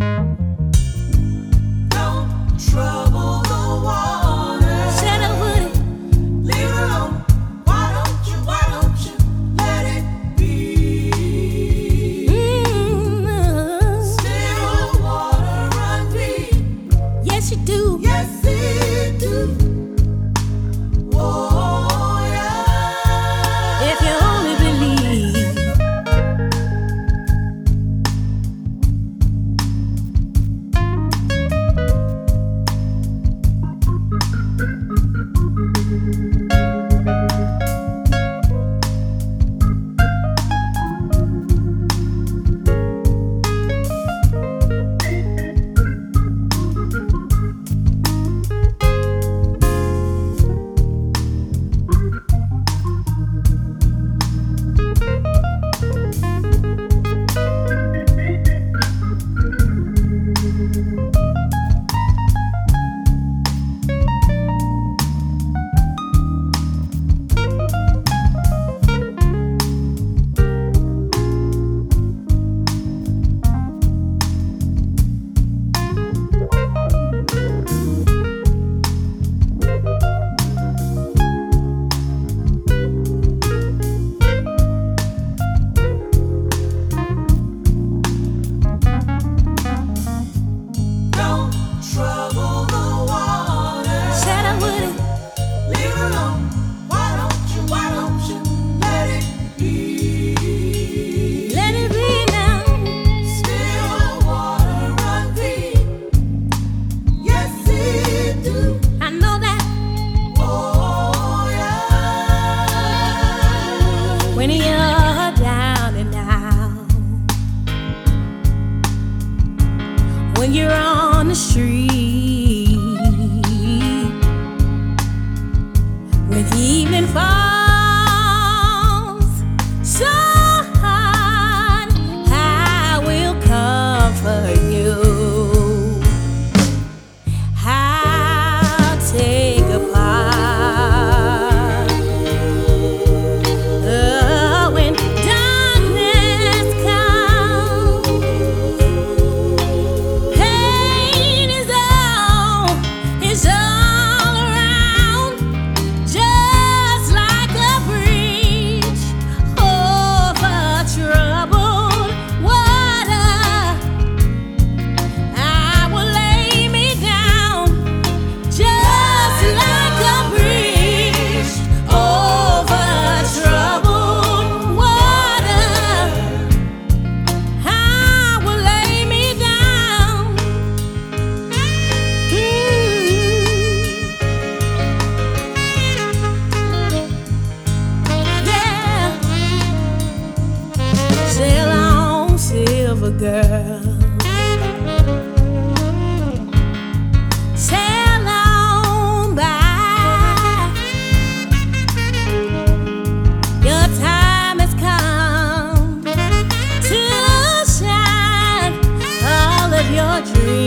Don't trouble the water. Said I wouldn't. Leave it alone. Why don't you let it be? Still water run deep. Yes, you do. Yes, it do. Oh, yeah. If you only believe. Don't trouble the water. Said I wouldn't. Leave it alone. Why don't you let it be? Let it be now. Still water run deep. Yes, it do. I know that Oh, yeah. when you're down and out, when you're on the street, when the evening falls so hard, I will comfort you. I'll take a part. Oh, when darkness comes, pain is all around, just like a bridge over troubled water. I will lay me down, just like a bridge over troubled water. I will lay me down. Yeah. Sail on, silver girl. Sail on by. Your time has come to shine all of your dreams.